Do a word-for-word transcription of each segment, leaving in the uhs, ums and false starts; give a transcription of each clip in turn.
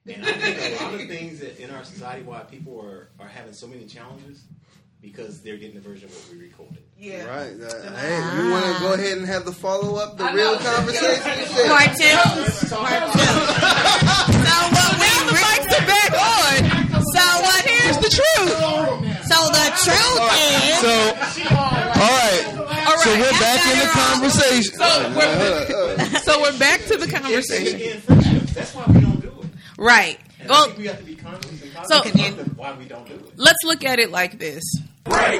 And I think a lot of things that in our society, why people are, are having so many challenges, because they're getting the version of what we recorded. Yeah. Right. Uh, hey, you want to go ahead and have the follow up, the I real know. conversation? Part two. Part two. So what we Now the mics are back on. So what? Here's the truth. So the truth is. So, all right. All right. So we're back in the conversation. So we're, so we're back to the It's conversation. again friendship. That's why we don't do it. Right. And I Well, think we have to be conscious and So- cognizant of why we don't do it. let's look at it like this. Right.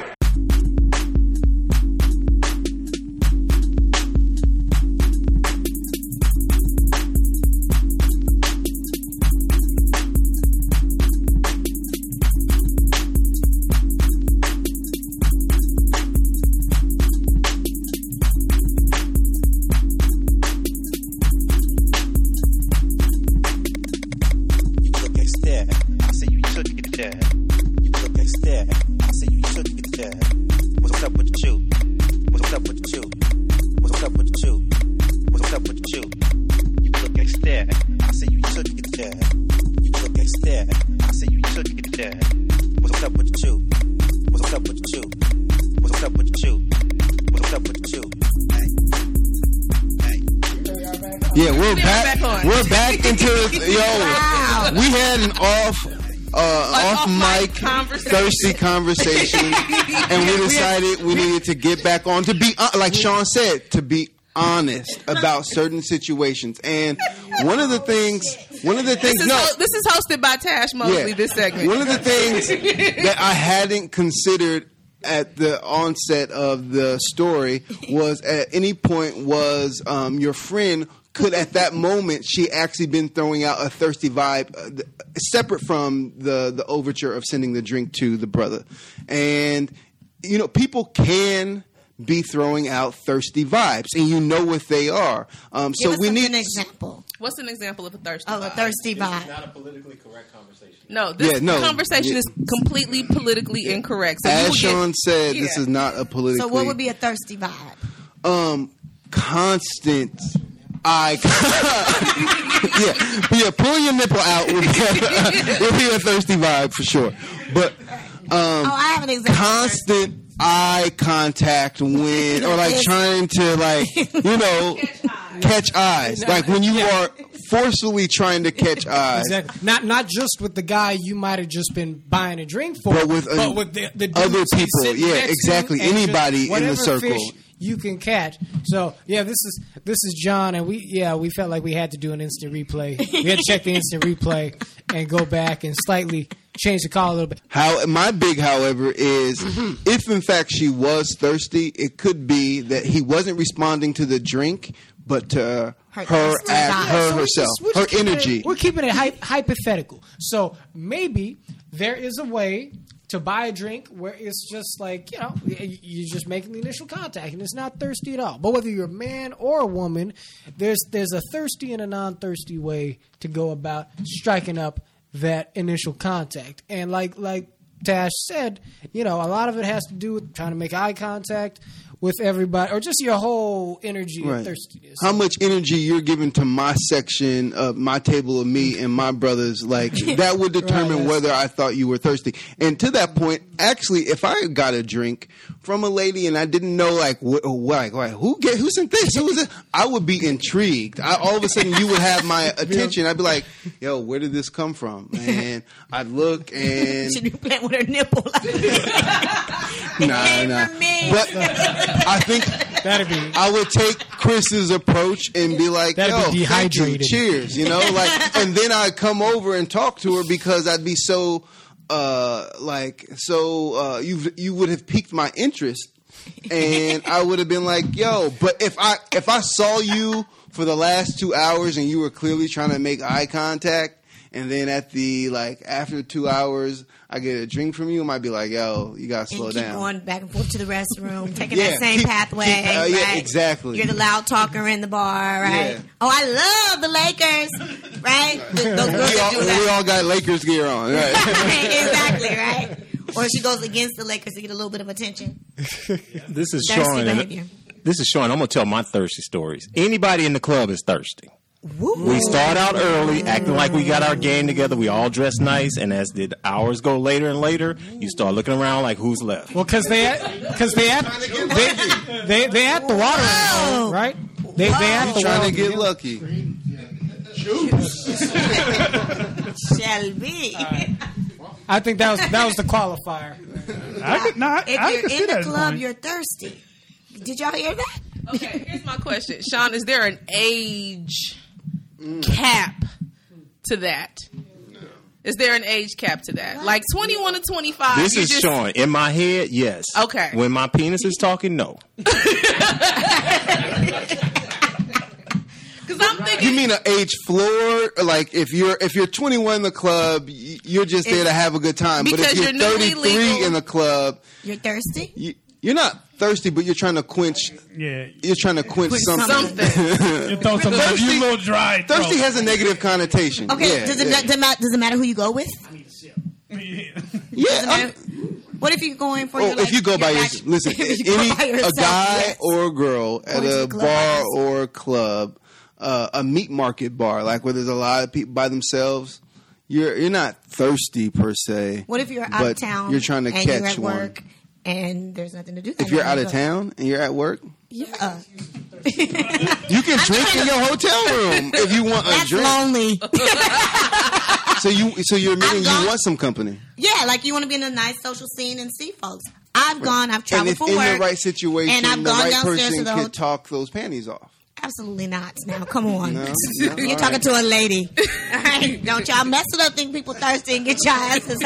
Yeah, we're back. back on. We're back into yo. Wow. We had an off, uh, off off-mic mic, conversation. thirsty conversation, and we decided we needed to get back on to be uh, like Sean said, to be honest about certain situations. And one of the things, one of the things, This is, no, ho- this is hosted by Tash Mosley, this segment. one of the things that I hadn't considered at the onset of the story was at any point was um, your friend could at that moment she actually been throwing out a thirsty vibe uh, th- separate from the the overture of sending the drink to the brother. And you know, people can be throwing out thirsty vibes, and you know what they are. Um, Give so us we an need example What's an example of a thirsty of a vibe? thirsty This is vibe. not a politically correct conversation. No, this Yeah, no. conversation Yeah. is completely politically incorrect. So you as will get- Sean said, this Yeah. is not a politically. So what would be a thirsty vibe? um constant eye yeah yeah pull your nipple out would be, would be a thirsty vibe for sure, but um Oh, I have an example. constant eye contact when or like trying to like you know catch eyes like when you are forcefully trying to catch eyes. Exactly. Not not just with the guy you might have just been buying a drink for, But with, uh, with the, the other dudes people. sitting Yeah, next to exactly. him and Anybody just in the whatever circle. fish you can catch. So yeah, this is this is John, and we yeah we felt like we had to do an instant replay. We had to check the instant replay and go back and slightly change the call a little bit. How my big, however, is if in fact she was thirsty, it could be that he wasn't responding to the drink, but to her, Her act, vibe. her So we're herself, just- we're her just keeping energy. It, we're keeping it hy- hypothetical. So maybe there is a way to buy a drink where it's just like, you know, y- you're just making the initial contact and it's not thirsty at all. But whether you're a man or a woman, there's there's a thirsty and a non-thirsty way to go about striking up that initial contact. And like like Tash said, you know, a lot of it has to do with trying to make eye contact with everybody, or just your whole energy Right. and thirstiness. How much energy you're giving to my section of my table of me and my brothers, like that would determine Right, whether I thought you were thirsty. And to that point, actually, if I got a drink from a lady and I didn't know like what, like, like who get who sent this, who was it, I would be intrigued. I, all of a sudden, you would have my attention. I'd be like, "Yo, where did this come from?" And I'd look and She be playing with her nipple. nah, Came nah. from me. But I think That'd be I would take Chris's approach and be like, That'd "Yo, be thank you. dehydrated. Cheers," you know, like, and then I'd come over and talk to her because I'd be so, uh, like, so uh, you you would have piqued my interest, and I would have been like, "Yo," but if I if I saw you for the last two hours and you were clearly trying to make eye contact, and then at the like after two hours I get a drink from you, I might be like, "Yo, you gotta slow and keep down." going back and forth to the restroom, taking Yeah, that same keep- pathway. keep- uh, yeah, right? exactly. You're the loud talker in the bar, right? Yeah. Oh, I love the Lakers, right? Th- Those girls we, all, that do we that. all got Lakers gear on, right? Exactly, right? Or she goes against the Lakers to get a little bit of attention. This is Thirsty Sean. and- behavior. This is Sean. I'm gonna tell my thirsty stories. Anybody in the club is thirsty. We start out early, acting like we got our game together. We all dress nice, and as the hours go later and later, you start looking around like who's left. Well, because they because they at they, they they at the water hole, right? They they at the trying water. to get lucky. Shelby. I think that was that was the qualifier. I could not. If I you're could see in the that club, point. you're thirsty. Did y'all hear that? Okay, here's my question. Sean, is there an age cap to that? Is there an age cap to that? Like twenty-one to twenty-five? This you is just, Sean. In my head, yes. Okay. When my penis is talking, no. Because I'm thinking... You mean an age floor? Like if you're if you're twenty-one in the club, y- you're just there to have a good time. But if Because you're, you're newly thirty-three legal. in the club, You're thirsty? you, you're not thirsty, but you're trying to quench. Yeah, You're trying to quench something. something. you throw some. Thirsty- You little dry. throat. Thirsty has a negative connotation. Okay, Yeah, does, it, yeah. does, it matter, does it matter who you go with? Yeah, Does it matter- I'm- What if you're going for Oh, your, if like, you go by your your bach- listen, if you go any by a yourself, guy yes. or a girl at Going to a the club by bar yourself. or a club, uh, a meat market bar, like where there's a lot of people by themselves, you're you're not thirsty per se. What if you're out but of town? You're trying to and catch you're at one. work and there's nothing to do. If you're out of town and you're at work, yeah, you can drink in your hotel room if you want a that's drink. lonely. So you so you're admitting I'm gone. you want some company. Yeah, like you want to be in a nice social scene and see folks. I've gone. I've And traveled if for in work. the right situation, and I've the gone right downstairs person to the could hotel. talk those panties off. Absolutely not. Now, come on. No? No? You're All talking right. to a lady. All right. Don't y'all mess it up, think people thirsty and get your asses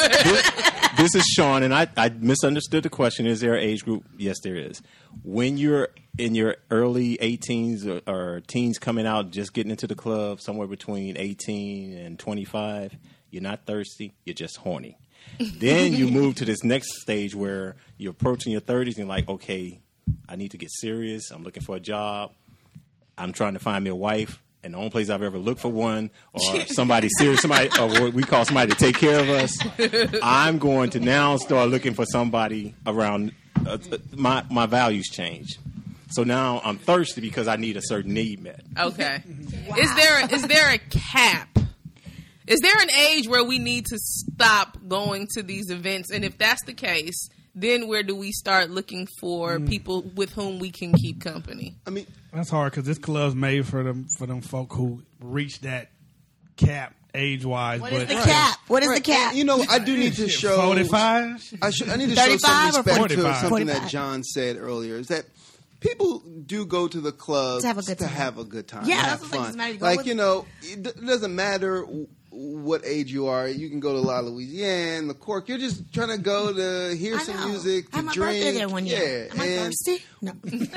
hurt. This is Sean, and I, I misunderstood the question. Is there an age group? Yes, there is. When you're in your early eighteens or, or teens coming out, just getting into the club, somewhere between eighteen and twenty-five, you're not thirsty, you're just horny. Then you move to this next stage where you're approaching your thirties and you're like, okay, I need to get serious. I'm looking for a job. I'm trying to find me a wife. And the only place I've ever looked for one or somebody serious, somebody, or what we call somebody to take care of us, I'm going to now start looking for somebody around, uh, my, my values change. So now I'm thirsty because I need a certain need met. Okay. Is there is there a cap? Is there an age where we need to stop going to these events? And if that's the case, then where do we start looking for Mm. people with whom we can keep company? I mean, That's hard because this club's made for them for them folk who reach that cap age wise. What but is the cap? What is the right, cap? and, you know, I do need to show forty-five. I, should, I need to show some thirty-five or respect to forty-five? something that forty-five. John said earlier. Is that people do go to the club To have a good to time. have a good time, Yeah, to that's have what makes fun. it matter. You go Like with- you know, it d- it doesn't matter w- what age you are. You can go to La Louisiana, the Cork. You're just trying to go to hear I some know. music, I to had my drink. birthday there one year. Yeah, Am I and- thirsty? No.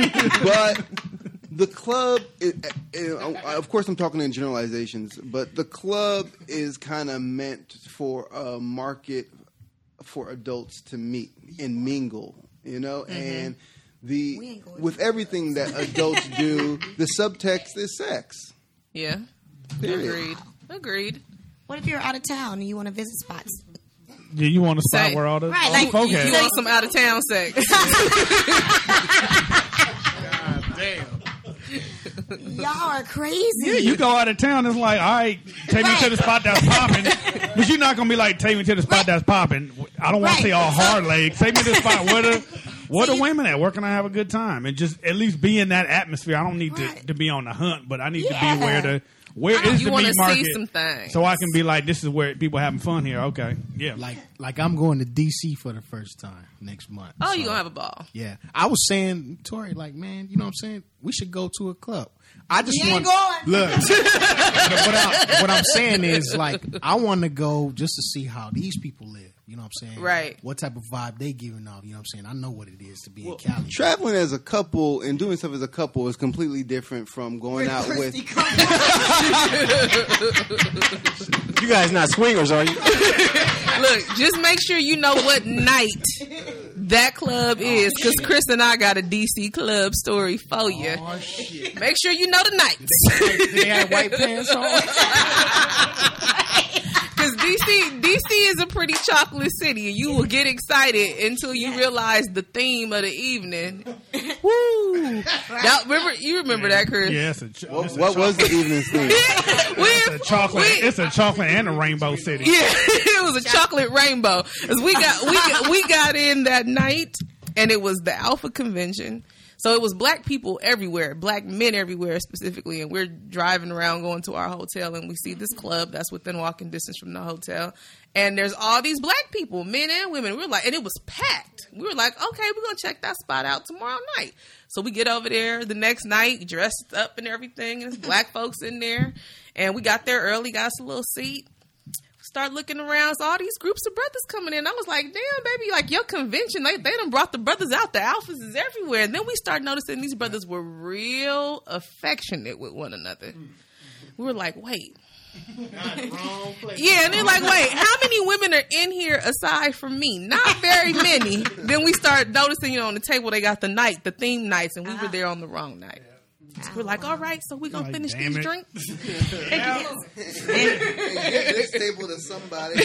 but the club, is, uh, of course, I'm talking in generalizations, but the club is kind of meant for a market for adults to meet and mingle, you know, and the We ain't going with everything that adults do, the subtext is sex. Yeah. Period. Agreed. Agreed. What if you're out of town and you want to visit spots? Yeah, you want a spot Say- where all the, Right, all like, the folk You at. want some out of town sex? Y'all are crazy. Yeah, you go out of town, it's like, all right, take me to the spot that's popping. But you're not going to be like, take me to the spot that's popping. I don't want Right. to say all hard legs. Take me to the spot where the, where So the you- women at? Where can I have a good time? And just at least be in that atmosphere. I don't need Right. to, to be on the hunt, but I need Yeah. to be where the, where You is the wanna meat see market? some things. So I can be like, this is where people having fun here. Okay. Yeah. Like, like I'm going to D C for the first time next month. Oh, So, you gonna have a ball. Yeah, I was saying, Tori, like, man, you know what I'm saying? We should go to a club. I just We want ain't going. look. what, I, what I'm saying is, like, I want to go just to see how these people live. You know what I'm saying? Right. What type of vibe they giving off? You know what I'm saying? I know what it is to be in Cali. Traveling as a couple and doing stuff as a couple is completely different from going out with. You guys not swingers, are you? Look, just make sure you know what night that club is, because Chris and I got a D C club story for you. Oh shit! Make sure you know the nights. They had white pants on. Because D C D C is a pretty chocolate city, and you will get excited until you realize the theme of the evening. Woo! Now, remember you remember that, Chris? Yeah, it's a, ch- What, it's a what was the chocolate- evening's theme? It's a chocolate. we- It's a chocolate and a rainbow city. Yeah, it was a chocolate rainbow. 'Cause we got we got, we got in that night, and it was the Alpha Convention. So it was black people everywhere, black men everywhere specifically, and we're driving around going to our hotel, and we see this club that's within walking distance from the hotel, and there's all these black people, men and women. We were like, and it was packed. We were like, okay, we're gonna check that spot out tomorrow night. So we get over there the next night, dressed up and everything, and there's black folks in there, and we got there early, got us a little seat. Start looking around, so all these groups of brothers coming in. I was like, damn, baby, like your convention, they, they done brought the brothers out. The alphas is everywhere. And then we started noticing these brothers were real affectionate with one another. We were like, wait. Yeah, and they're like, wait, how many women are in here aside from me? Not very many. Then we start noticing, you know, on the table they got the night, the theme nights, and we were there on the wrong night. So we're like, all right, so we're going to Like, finish damn these it. drinks. Give this table to somebody.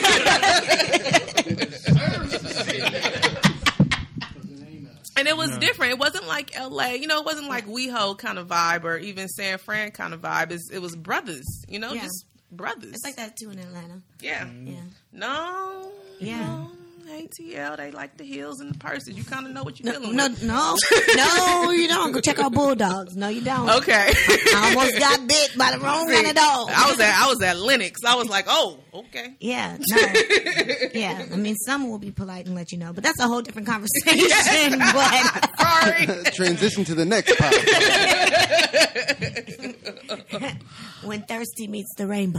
And it was different. It wasn't like L A, you know, it wasn't like WeHo kind of vibe or even San Fran kind of vibe. It's, it was brothers, you know, Yeah. just brothers. It's like that too in Atlanta. Yeah. Yeah. No. Yeah. No. A T L, they like the heels and the purses. You kind of know what you're No, dealing no, with. no, no, you don't. Go check out Bulldogs. No, you don't. Okay. I almost got bit by the wrong kind of dog. I was at I was at Lennox. I was like, oh, okay. Yeah, no. Yeah, I mean, some will be polite and let you know, but that's a whole different conversation. But Sorry. Transition to the next part. when thirsty meets the rainbow.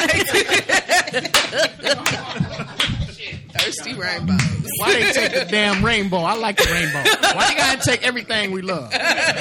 Thirsty rainbows. Why they take the damn rainbow? I like the rainbow. Why you gotta take everything we love?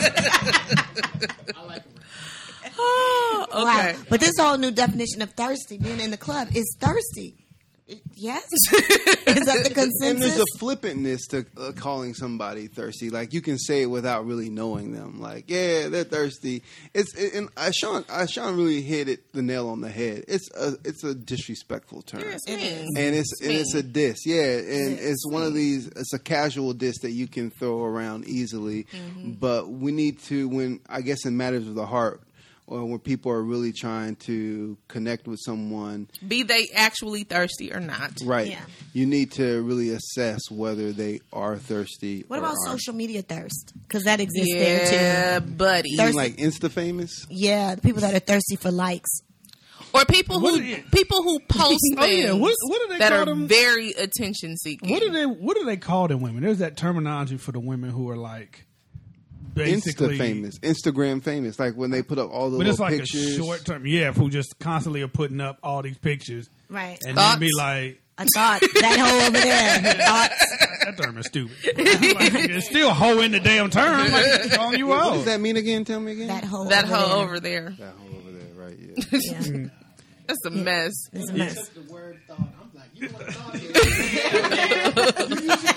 Oh, okay. Wow. But this whole new definition of thirsty, being in the club, is thirsty. It- Yes? Is that the And there's consensus? a flippantness to uh, calling somebody thirsty. Like you can say it without really knowing them. Like, yeah, they're thirsty. It's it, and I Sean I Sean really hit it the nail on the head. It's a it's a disrespectful term. Yes, it is. And it's and it's a diss, yeah, and It's it's one of these. It's a casual diss that you can throw around easily, but we need to when I guess in matters of the heart, or when people are really trying to connect with someone, Be they actually thirsty or not. right? Yeah. You need to really assess whether they are thirsty. What or about aren't. social media thirst? Because that exists there Yeah, too. buddy. You mean Thirsty- like Insta famous? Yeah, the people that are thirsty for likes. Or people What who do you- people who post Oh, things yeah. What- what do they that call are them? very attention seeking. What do they What do they call the women? There's that terminology for the women who are like basically Insta famous, Instagram famous, like when they put up all the But little it's like pictures. a short term, yeah, who just constantly are putting up all these pictures Right. and Thoughts? then be like, I thought that hole over there. Thoughts. that term is stupid. I'm like, it's still hoe in the damn term. I'm like, calling you What out. does that mean again? Tell me again. That hole. that over hoe there. over there? That hole over there, right? Yeah. Yeah. That's a mess. It's a mess. The word thought. I'm like, you want to thought? You using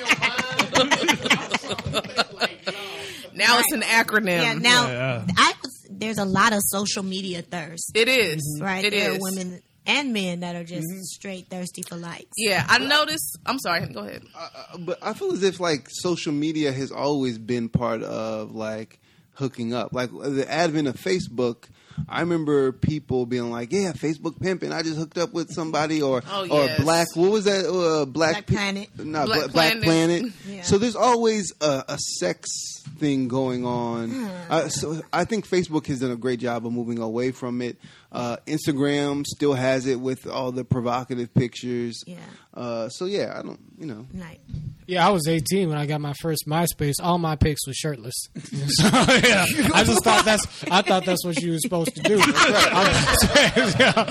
your mind? Like, no. Now it's an acronym. Yeah. Now, Yeah. I was, there's a lot of social media thirst. It is. Right. It there is. are women and men that are just straight thirsty for likes. Yeah, I noticed. I'm sorry. Go ahead. Uh, but I feel as if like social media has always been part of like hooking up. Like the advent of Facebook, I remember people being like, "Yeah, Facebook pimping. I just hooked up with somebody," or Oh, or yes. Black. What was that? Uh, Black, Black Planet. No, Black Black, Black Planet. Planet. Yeah. So there's always a, a sex thing going on. Hmm. Uh, so I think Facebook has done a great job of moving away from it. Uh, Instagram still has it with all the provocative pictures. Yeah. Uh, so yeah, I don't. You know. Right. Yeah, I was eighteen when I got my first MySpace. All my pics were shirtless. So yeah, I just thought that's I thought that's what you were supposed to do. I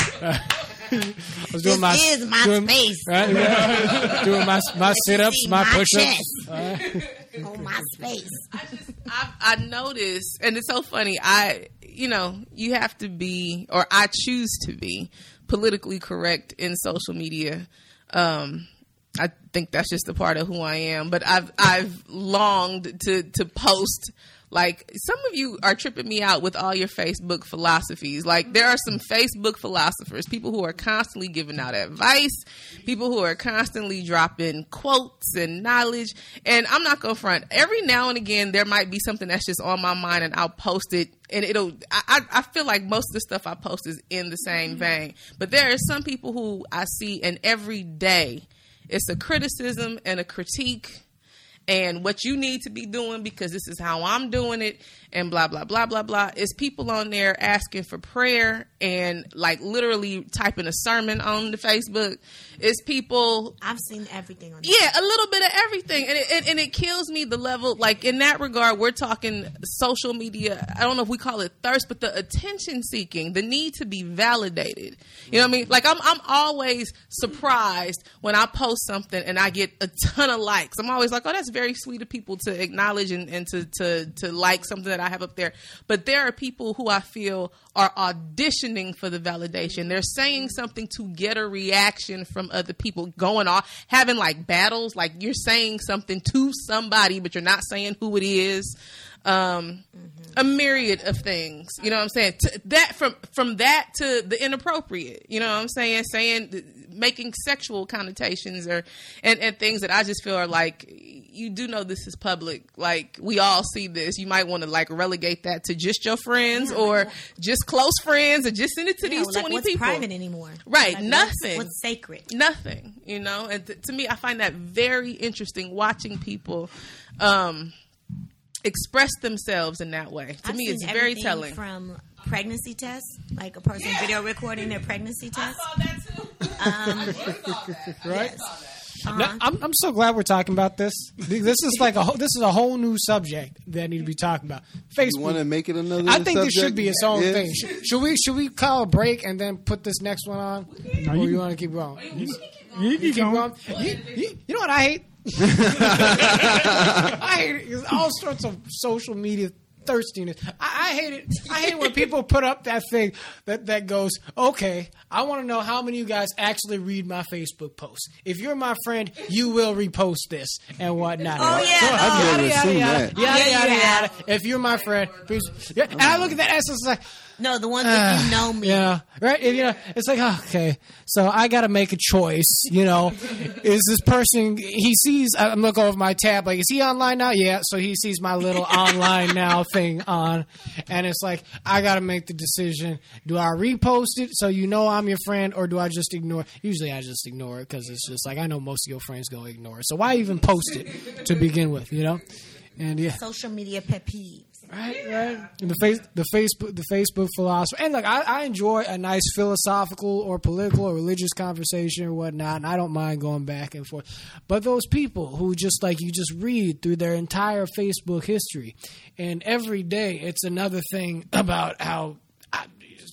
was doing my This is my doing, space. right? Yeah. Doing my my sit ups, See my my push chest. ups. On my space. I, I noticed, and it's so funny. I, you know, you have to be, or I choose to be, politically correct in social media. Um, I think that's just a part of who I am. But I've I've longed to to post Like, some of you are tripping me out with all your Facebook philosophies. Like, there are some Facebook philosophers, people who are constantly giving out advice, people who are constantly dropping quotes and knowledge. And I'm not going to front. Every now and again, there might be something that's just on my mind, and I'll post it. And it'll, I, I feel like most of the stuff I post is in the same vein. But there are some people who I see, and every day it's a criticism and a critique and what you need to be doing because this is how I'm doing it and blah, blah, blah, blah, blah. It's people on there asking for prayer and like literally typing a sermon on the Facebook. It's people. I've seen everything on Yeah, a little bit of everything. And it, and, and it kills me the level, like in that regard, we're talking social media. I don't know if we call it thirst, but the attention seeking, the need to be validated. You know what I mean? Like I'm, I'm always surprised when I post something and I get a ton of likes. I'm always like, oh, that's very sweet of people to acknowledge and, and to, to, to like something that I have up there. But there are people who I feel are auditioning for the validation. They're saying something to get a reaction from other people, going off, having like battles, like you're saying something to somebody, but you're not saying who it is. Um, mm-hmm. A myriad of things, you know what I'm saying? To that from from that to the inappropriate, you know what I'm saying? Saying, making sexual connotations or and, and things that I just feel are like, you do know this is public. Like we all see this. You might want to like relegate that to just your friends yeah, or yeah. just close friends, or just send it to yeah, these like twenty what's people. Private anymore? Right? Like nothing. What's, what's sacred? Nothing. You know. And th- to me, I find that very interesting. Watching people. Um, express themselves in that way. To I've me, seen it's very everything telling. From pregnancy tests, like a person yeah. video recording their pregnancy test. I saw that too. Um, right? Yes. Uh-huh. Now, I'm I'm so glad we're talking about this. This is like a whole, this is a whole new subject that I need to be talking about. Facebook. You want to make it another? I think subject? this should be its own yeah. thing. Should, should we should we call a break and then put this next one on, no, or you, you want to keep going? You, you, you keep keep going. going. You, you, you know what I hate? I hate it. It's all sorts of social media thirstiness. I, I hate it. I hate it when people put up that thing that, that goes, okay, I want to know how many of you guys actually read my Facebook posts. If you're my friend, you will repost this and whatnot. Oh, yeah. So, Oh. I've yada, never yada, seen yada, that. yada, Yeah, yada, you yada. have. If you're my friend, please. Yeah, and I look at that and it's like, No, the ones Uh, that you know me. yeah, right. And, you know, it's like, oh, okay, so I got to make a choice. You know, is this person? He sees. I'm looking over my tab. Like, is he online now? Yeah. So he sees my little online now thing on, and it's like I got to make the decision. Do I repost it so you know I'm your friend, or do I just ignore? Usually, I just ignore it because it's just like I know most of your friends go ignore it. So why even post it to begin with? You know, and yeah. Social media pet peeves. Right, right. And the face, the Facebook, the Facebook philosopher, and like I, I enjoy a nice philosophical or political or religious conversation or whatnot, and I don't mind going back and forth. But those people who just like you just read through their entire Facebook history, and every day it's another thing about how I,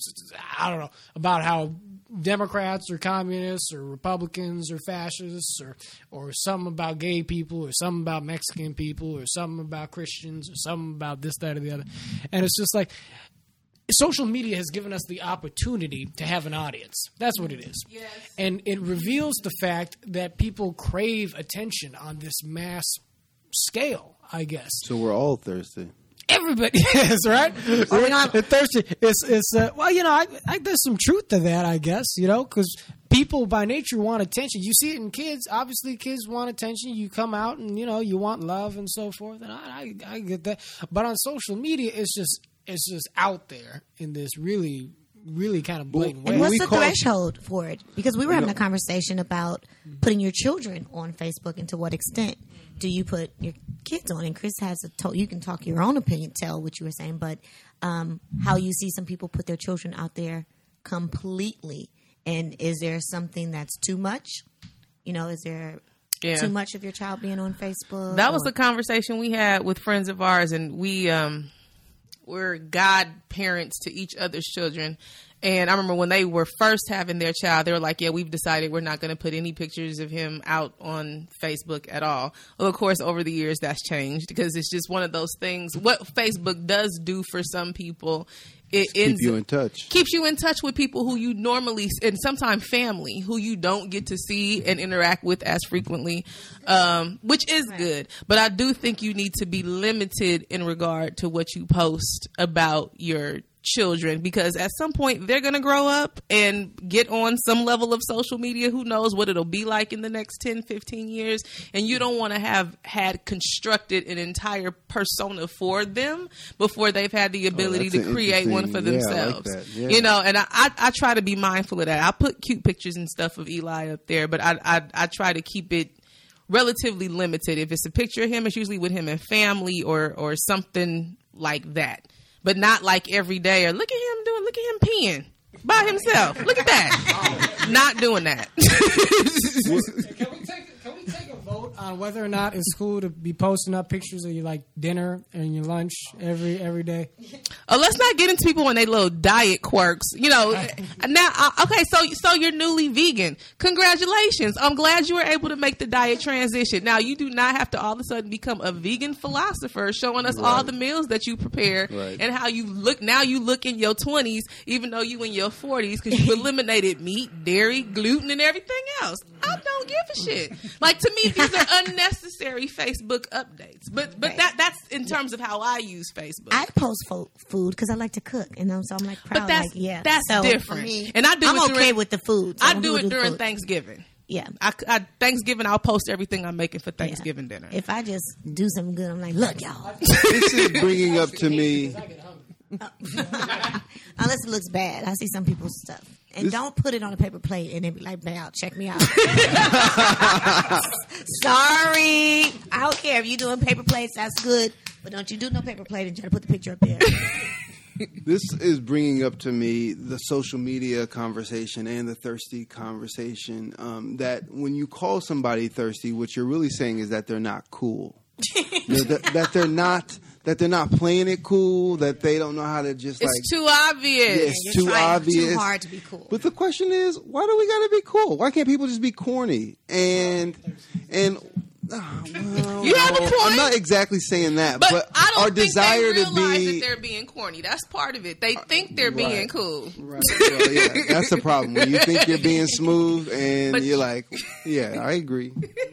I don't know about how Democrats or communists or Republicans or fascists or or something about gay people or something about Mexican people or something about Christians or something about this, that, or the other. And it's just like social media has given us the opportunity to have an audience. That's what it is. Yes. And it reveals the fact that people crave attention on this mass scale, I guess. So we're all thirsty. Everybody is, right? not- They're thirsty. It's, it's uh, well, you know, I, I, there's some truth to that, I guess, you know, because people by nature want attention. You see it in kids. Obviously, kids want attention. You come out and, you know, you want love and so forth. And I, I, I get that. But on social media, it's just it's just out there in this really, really kind of blatant way. And what's we the call- threshold for it? Because we were having a conversation about putting your children on Facebook and to what extent do you put your kids on? And Chris has a to- you can talk your own opinion, tell what you were saying, but um, how you see some people put their children out there completely. And is there something that's too much? You know, is there Yeah. too much of your child being on Facebook? That was or- the conversation we had with friends of ours, and we um, we're godparents to each other's children. And I remember when they were first having their child, they were like, yeah, we've decided we're not going to put any pictures of him out on Facebook at all. Well, of course, over the years, that's changed because it's just one of those things. What Facebook does do for some people, it Keep ends, you in touch. keeps you in touch with people who you normally, and sometimes family, who you don't get to see and interact with as frequently, um, which is good. But I do think you need to be limited in regard to what you post about your children, because at some point they're going to grow up and get on some level of social media. Who knows what it'll be like in the next ten, fifteen years. And you don't want to have had constructed an entire persona for them before they've had the ability Oh, to that's an create one for interesting- yeah, I like themselves. that. Yeah. You know, and I, I, I try to be mindful of that. I put cute pictures and stuff of Eli up there, but I, I, I try to keep it relatively limited. If it's a picture of him, it's usually with him and family or, or something like that. But not like every day or look at him doing, look at him peeing by himself. Look at that. Not doing that. Can we take can we take a vote on whether or not it's cool to be posting up pictures of your like dinner and your lunch every every day? Oh, let's not get into people and they little diet quirks. You know, now, uh, okay, so so you're newly vegan. Congratulations. I'm glad you were able to make the diet transition. Now, you do not have to all of a sudden become a vegan philosopher showing us all the meals that you prepare Right. and how you look. Now you look in your twenties, even though you in your forties, because you eliminated meat, dairy, gluten, and everything else. I don't give a shit. Like, to me, these are unnecessary Facebook updates. But but that that's in terms of how I use Facebook. I post fo- food because I like to cook, and so I'm like proud. But that's like, yeah, that's so, different. I mean, and I do I'm it okay during, with the food. so I I'm do good it with during food. Thanksgiving. Yeah, I, I Thanksgiving I'll post everything I'm making for yeah. Thanksgiving dinner. If I just do something good, I'm like, look, y'all. This is bringing up to me. Unless it looks bad, I see some people's stuff, and This- don't put it on a paper plate and then be like, "Babe, check me out." Sorry, I don't care if you're doing paper plates. That's good, but don't you do no paper plate and try to put the picture up there. This is bringing up to me the social media conversation and the thirsty conversation. Um, that when you call somebody thirsty, what you're really saying is that they're not cool. You know, that, that they're not that they're not playing it cool. That they don't know how to just like. it's too obvious. Yeah, it's You're too trying obvious. too hard to be cool. But the question is, why do we gotta be cool? Why can't people just be corny? And and oh, well, You have a no, point. I'm not exactly saying that, But, but, I don't our think desire they to realize be that they're being corny. That's part of it. They think they're being right. cool. right. Well, yeah, that's the problem. When you think you're being smooth, and But- you're like, yeah, I agree.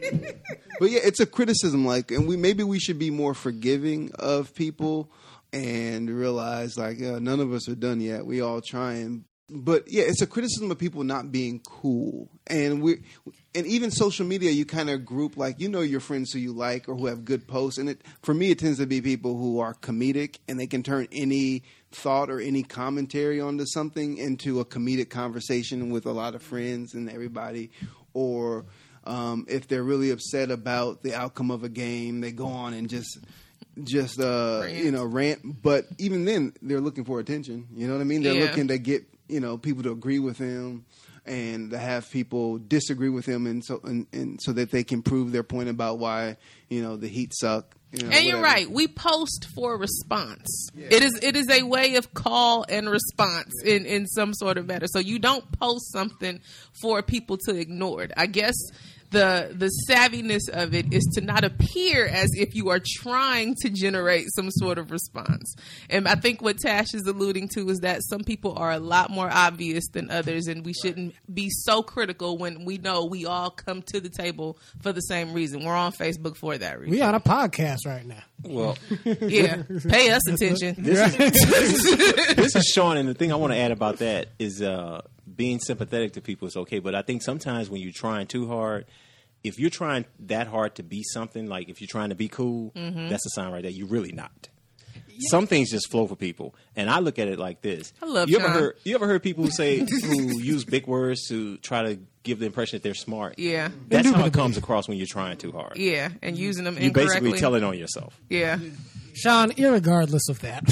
But yeah, it's a criticism. Like, and we maybe we should be more forgiving of people and realize like uh, none of us are done yet. We all trying. But yeah, it's a criticism of people not being cool, and we, and even social media, you kind of group like you know your friends who you like or who have good posts, and it for me it tends to be people who are comedic and they can turn any thought or any commentary onto something into a comedic conversation with a lot of friends and everybody, or um, if they're really upset about the outcome of a game, they go on and just. Just uh, Rant. you know, rant. But even then, they're looking for attention. You know what I mean? They're Yeah. looking to get you know people to agree with him and to have people disagree with him, and so and, and so that they can prove their point about why you know the Heat suck. You know, And you're whatever. right. We post for response. It is it is a way of call and response in, in some sort of manner. So you don't post something for people to ignore it. I guess the the savviness of it is to not appear as if you are trying to generate some sort of response. And I think what Tash is alluding to is that some people are a lot more obvious than others, and we shouldn't be so critical when we know we all come to the table for the same reason. We're on Facebook for that reason. We on a podcast right now. Well, Yeah, pay us attention. this is Sean, and the thing I want to add about that is uh, being sympathetic to people is okay, but I think sometimes when you're trying too hard, if you're trying that hard to be something, like if you're trying to be cool, Mm-hmm. that's a sign right there you're really not. Some things just flow for people, and I look at it like this. I love you ever Sean. heard you ever heard people who say who use big words to try to give the impression that they're smart? Yeah, That's how it comes across when you're trying too hard. yeah, and using them You incorrectly. basically tell it on yourself. Yeah, Sean, irregardless of that,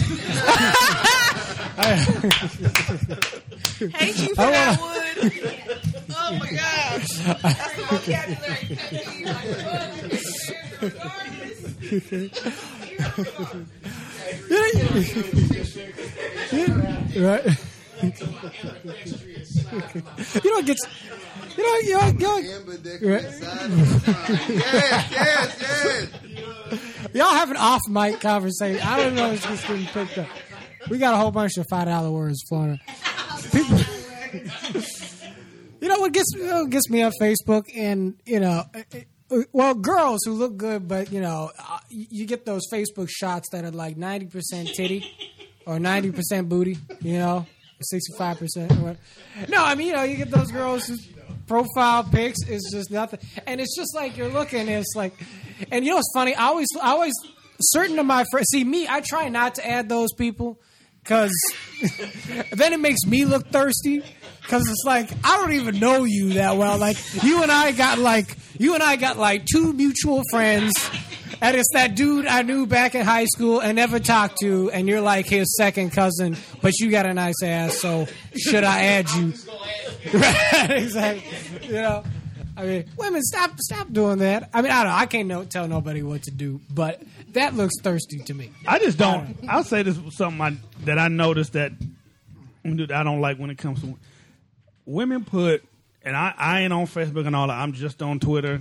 hate you for that one. Oh my gosh, that's the vocabulary. right? You know, it gets. You know, you know, you know Ambidextrous side of the time. Yes, yes, yes. y'all have an off mic conversation. I don't know if it's just getting picked up. We got a whole bunch of five dollar words flowing. People, you know what gets you know, gets me on Facebook, and you know, well, girls who look good, but you know, you get those Facebook shots that are like ninety percent titty or ninety percent booty. You know, sixty-five percent. No, I mean, you know, you get those girls whose profile pics is just nothing, and it's just like you're looking, and it's like, and you know what's funny? I always, I always, certain of my friends, see me, I try not to add those people. Because then it makes me look thirsty. Because it's like, I don't even know you that well. Like, you and I got like, you and I got like two mutual friends. And it's that dude I knew back in high school and never talked to. And you're like his second cousin. But you got a nice ass. So should I add you? Right, exactly. You know, I mean, women, stop stop doing that. I mean, I don't know. I can't no, tell nobody what to do. But that looks thirsty to me. I just don't. I'll say this was something I, that I noticed that I don't like when it comes to women put, and I, I ain't on Facebook and all that. I'm just on Twitter.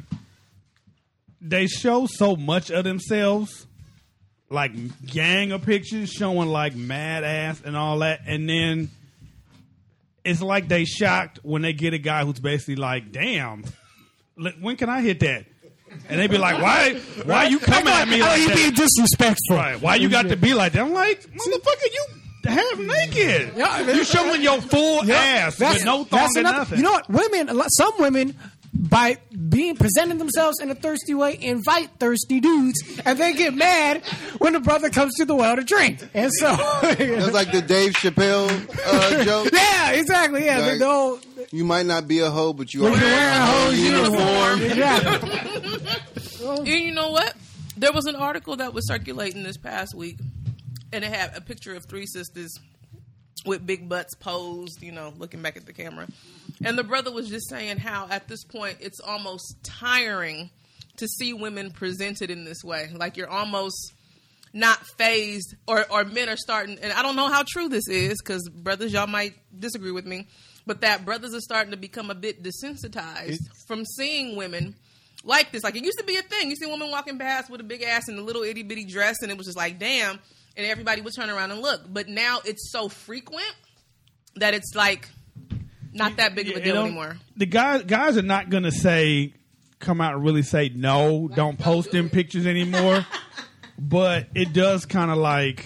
They show so much of themselves, like gang of pictures showing like mad ass and all that, and then it's like they shocked when they get a guy who's basically like, "Damn, when can I hit that?" And they be like, why why you coming at me like you that? being disrespectful. Right. Why you got to be like that? I'm like, motherfucker, you half naked. Yeah, you showing your full yeah, ass with no thong and another, nothing. You know what? Women, some women, by being presenting themselves in a thirsty way, invite thirsty dudes, and they get mad when the brother comes to the well to drink. And so That's like the Dave Chappelle uh, joke. Yeah, exactly. Yeah, Like, the whole, you might not be a hoe, but you But are you're wearing a hoe uniform. Exactly. And you know what? There was an article that was circulating this past week, and it had a picture of three sisters with big butts posed, you know, looking back at the camera. And the brother was just saying how at this point it's almost tiring to see women presented in this way. Like you're almost not phased, or, or men are starting, and I don't know how true this is, because brothers, y'all might disagree with me, but that brothers are starting to become a bit desensitized from seeing women like this. Like, it used to be a thing. You see a woman walking past with a big ass and a little itty bitty dress, and it was just like, damn, and everybody would turn around and look. But now it's so frequent that it's like not that big of a You deal know, anymore. The guys guys are not gonna say, come out and really say no, don't post them pictures anymore. But it does kind of like,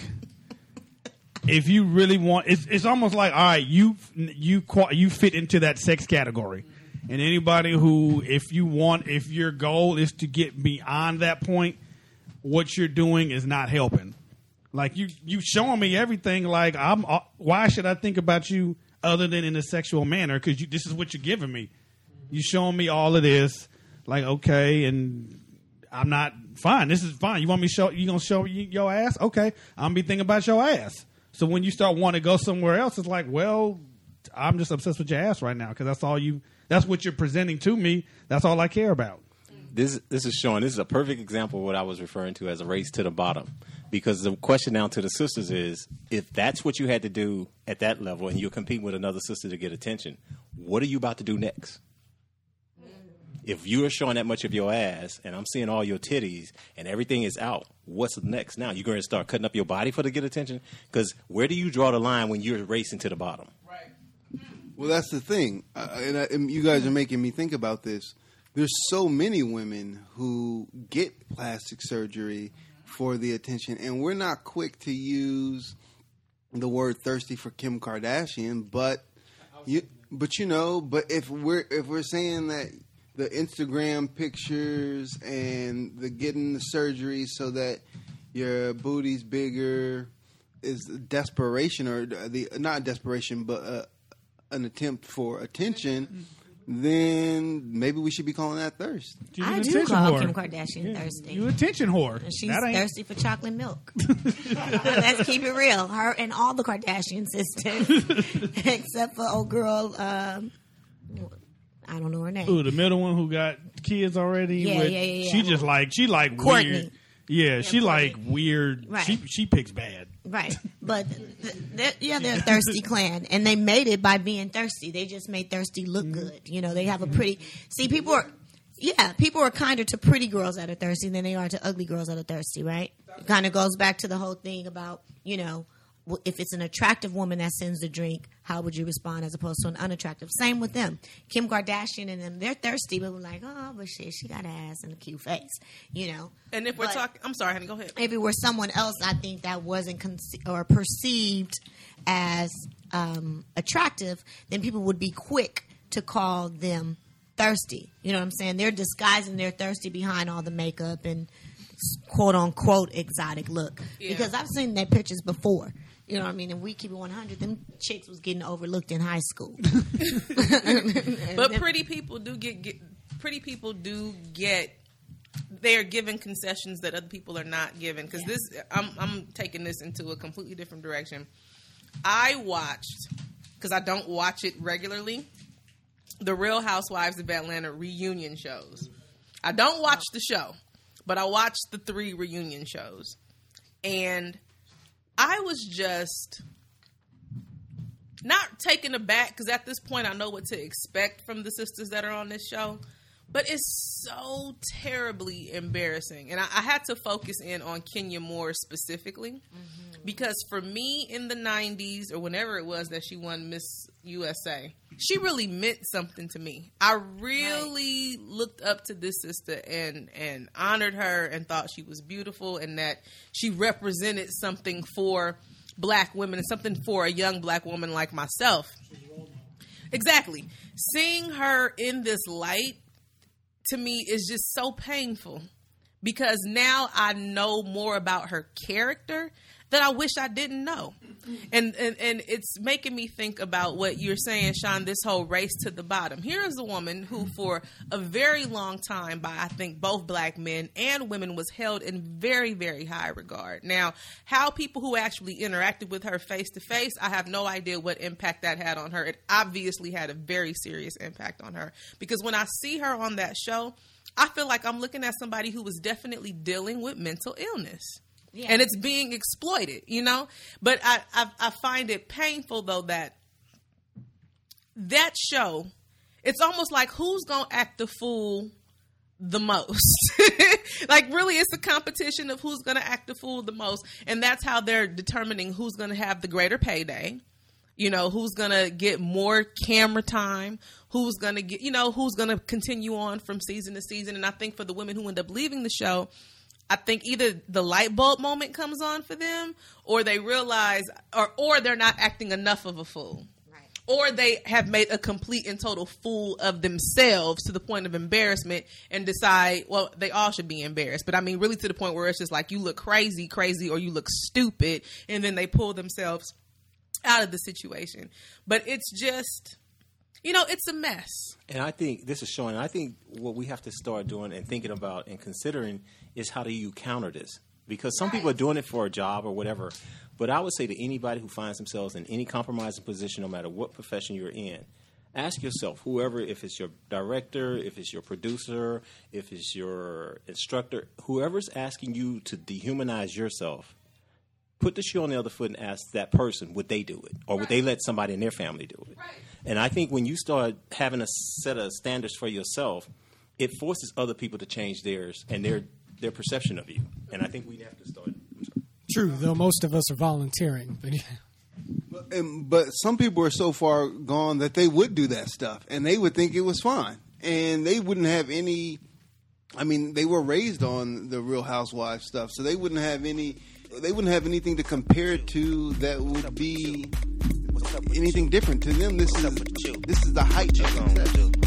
if you really want, it's it's almost like, all right, you you you fit into that sex category. And anybody who, if you want, if your goal is to get beyond that point, what you're doing is not helping. Like, you you showing me everything. Like, I'm. Uh, why should I think about you other than in a sexual manner? Because this is what you're giving me. You showing me all of this. Like, okay, and I'm not fine. This is fine. You want me to show? You gonna show you, your ass? Okay, I'm gonna be thinking about your ass. So when you start wanting to go somewhere else, it's like, well, I'm just obsessed with your ass right now because that's all you. That's what you're presenting to me. That's all I care about. This this is Sean. This is a perfect example of what I was referring to as a race to the bottom. Because the question now to the sisters is, if that's what you had to do at that level and you're competing with another sister to get attention, what are you about to do next? If you're showing that much of your ass and I'm seeing all your titties and everything is out, what's next now? You're going to start cutting up your body for to get attention? Because where do you draw the line when you're racing to the bottom? Right. Well, that's the thing, uh, and, I, and you guys are making me think about this. There's so many women who get plastic surgery for the attention, and we're not quick to use the word thirsty for Kim Kardashian, but you, but you know, but if we're if we're saying that the Instagram pictures and the getting the surgery so that your booty's bigger is desperation, or the not desperation, but uh, an attempt for attention, then maybe we should be calling that thirst. She's I an do attention call whore. Kim Kardashian Yeah, thirsty. You attention whore. And she's That ain't- thirsty for chocolate milk. Let's keep it real. Her and all the Kardashian sisters, except for old girl. Um, I don't know her name. Ooh, the middle one who got kids already. Yeah, with, yeah, yeah, yeah. She just like she like Courtney. weird. Yeah, she Courtney. like weird. Right. She she picks bad. Right, but th- th- yeah, they're a thirsty clan, and they made it by being thirsty. They just made thirsty look good. You know, they have a pretty. See, people are, yeah, people are kinder to pretty girls that are thirsty than they are to ugly girls that are thirsty. Right? It kind of goes back to the whole thing about, you know, if it's an attractive woman that sends the drink, how would you respond as opposed to an unattractive? Same with them. Kim Kardashian and them, they're thirsty, but we're like, oh, but shit, she got an ass and a cute face, you know. And if we're But- talking, I'm sorry, honey, go ahead. If it were someone else, I think that wasn't conce- or perceived as um, attractive, then people would be quick to call them thirsty. You know what I'm saying? They're disguising their thirsty behind all the makeup and quote unquote exotic look. Yeah. Because I've seen their pictures before. You know what I mean? And we keep it one hundred. Them chicks was getting overlooked in high school. But pretty people do get, get pretty people do get they are given concessions that other people are not given. Because this, I'm I'm taking this into a completely different direction. I watched, because I don't watch it regularly, the Real Housewives of Atlanta reunion shows. I don't watch the show, but I watched the three reunion shows, and I was just not taken aback, because at this point I know what to expect from the sisters that are on this show, but it's so terribly embarrassing. And I, I had to focus in on Kenya Moore specifically, mm-hmm. because for me in the nineties, or whenever it was that she won Miss U S A, she really meant something to me. I really right. looked up to this sister and, and honored her and thought she was beautiful and that she represented something for black women and something for a young black woman like myself. Exactly. Seeing her in this light, to me, is just so painful, because now I know more about her character that I wish I didn't know. And, and and it's making me think about what you're saying, Sean, this whole race to the bottom. Here is a woman who for a very long time by, I think, both black men and women was held in very, very high regard. Now, how people who actually interacted with her face to face, I have no idea what impact that had on her. It obviously had a very serious impact on her, because when I see her on that show, I feel like I'm looking at somebody who was definitely dealing with mental illness. Yeah. And it's being exploited, you know? But I, I I find it painful, though, that that show, it's almost like who's going to act the fool the most. Like, really, it's a competition of who's going to act the fool the most. And that's how they're determining who's going to have the greater payday. You know, who's going to get more camera time, who's going to get, you know, who's going to continue on from season to season. And I think for the women who end up leaving the show, I think either the light bulb moment comes on for them, or they realize, or or they're not acting enough of a fool. Right. Or they have made a complete and total fool of themselves to the point of embarrassment and decide, well, they all should be embarrassed. But I mean, really to the point where it's just like, you look crazy, crazy, or you look stupid, and then they pull themselves out of the situation. But it's just, you know, it's a mess. And I think this is showing, I think what we have to start doing and thinking about and considering is, how do you counter this? Because some right. people are doing it for a job or whatever. But I would say to anybody who finds themselves in any compromising position, no matter what profession you're in, ask yourself, whoever, if it's your director, if it's your producer, if it's your instructor, whoever's asking you to dehumanize yourself, put the shoe on the other foot and ask that person, would they do it? Or would right. they let somebody in their family do it? Right. And I think when you start having a set of standards for yourself, it forces other people to change theirs and their their perception of you. And I think we have to start. True, though most of us are volunteering. But, yeah. but, and, but some people are so far gone that they would do that stuff, and they would think it was fine. And they wouldn't have any, I mean, they were raised on the Real Housewives stuff, so they wouldn't have any, they wouldn't have anything to compare it to that would be anything different to them. This is this is the height of success.